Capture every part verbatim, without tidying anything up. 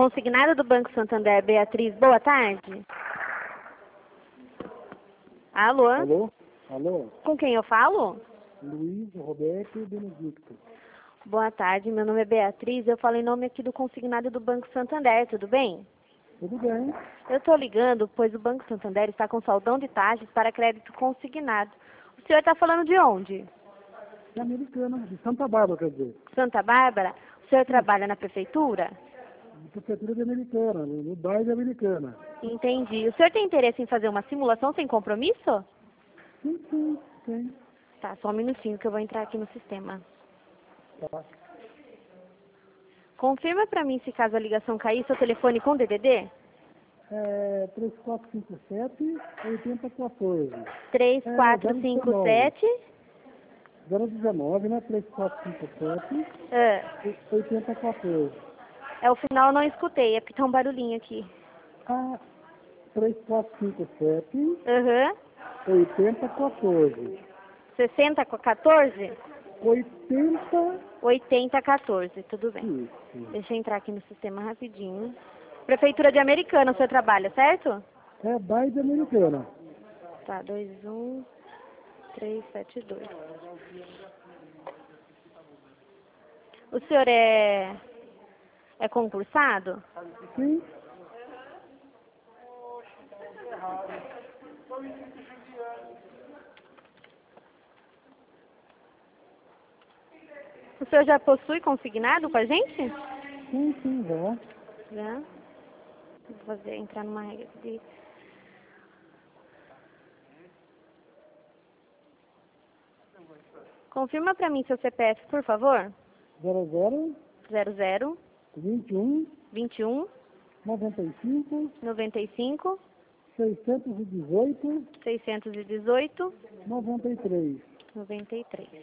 Consignado do Banco Santander, Beatriz, boa tarde. Alô? Alô? Alô? Com quem eu falo? Luiz, Roberto e Benedicto. Boa tarde, meu nome é Beatriz, eu falo em nome aqui do consignado do Banco Santander, tudo bem? Tudo bem? Eu estou ligando, pois o Banco Santander está com saldão de taxas para crédito consignado. O senhor está falando de onde? É americana, de Santa Bárbara, quer dizer. Santa Bárbara? O senhor trabalha na prefeitura? De prefeitura de Americana, no no bairro de Americana. Entendi. O senhor tem interesse em fazer uma simulação sem compromisso? Sim, sim, tem. Tá, só um minutinho que eu vou entrar aqui no sistema. Tá. Confirma para mim se caso a ligação cair, seu telefone com D D D? É três quatro cinco sete, oito zero um quatro. três É, quatro cinco sete. zero dezenove, né? três quatro cinco sete, É, oito zero um quatro. é o final, eu não escutei, é porque tá um barulhinho aqui. Ah, três quatro cinco sete, Aham. oito zero um quatro. sessenta com quatorze? oitenta. oitenta quatorze, tudo bem. Isso. Deixa eu entrar aqui no sistema rapidinho. Prefeitura de Americana, o senhor trabalha, certo? É bairro de Americana. Tá, dois um três sete dois. O senhor é, é concursado? Sim. O senhor já possui consignado com a gente? Sim, sim, já. Já. Vou fazer, entrar numa regra de... Confirma para mim seu C P F, por favor. zero zero, zero zero, vinte e um, vinte e um, noventa e cinco, noventa e cinco, seiscentos e dezoito, seiscentos e dezoito, noventa e três. noventa e três.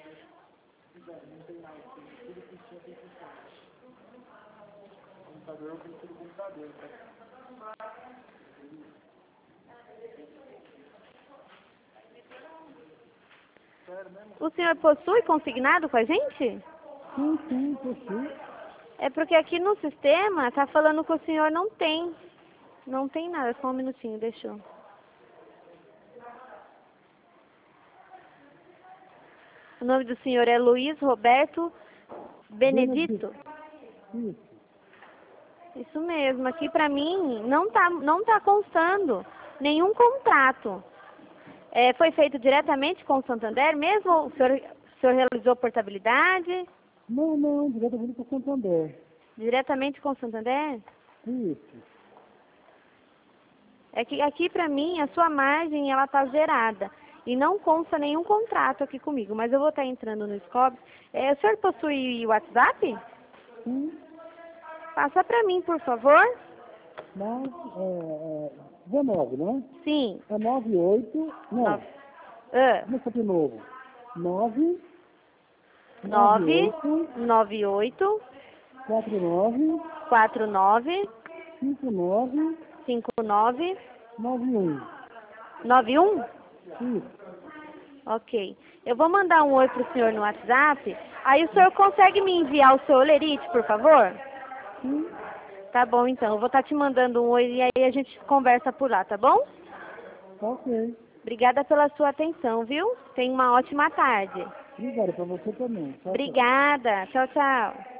O senhor possui consignado com a gente? Sim, sim, possui. É porque aqui no sistema tá falando que o senhor não tem. Não tem nada, só um minutinho, deixa eu... O nome do senhor é Luiz Roberto Benedito? Isso. Isso mesmo, aqui pra mim não tá, não tá constando nenhum contrato. É, foi feito diretamente com o Santander mesmo? O senhor, o senhor realizou portabilidade? Não, não, diretamente para Santander. Diretamente com o Santander? Isso. É que aqui pra mim a sua margem ela tá zerada e não consta nenhum contrato aqui comigo, mas eu vou estar entrando no Scope. É, o senhor possui WhatsApp? Sim. Passa pra mim, por favor. Mas, é, é, dezenove, né? Sim. É nove oito, não, Nove. Ah, começa de novo. nove, nove, nove, oito, quatro nove, quatro, nove, cinco nove, cinco, nove, nove um. nove, um? Isso. Ok. Eu vou mandar um oi pro senhor no WhatsApp. Aí o senhor consegue me enviar o seu olerite, por favor? Sim. Tá bom, então. Eu vou estar te mandando um oi e aí a gente conversa por lá, tá bom? Ok. Obrigada pela sua atenção, viu? Tenha uma ótima tarde. Obrigado para você também. Tchau, tchau. Obrigada. Tchau, tchau.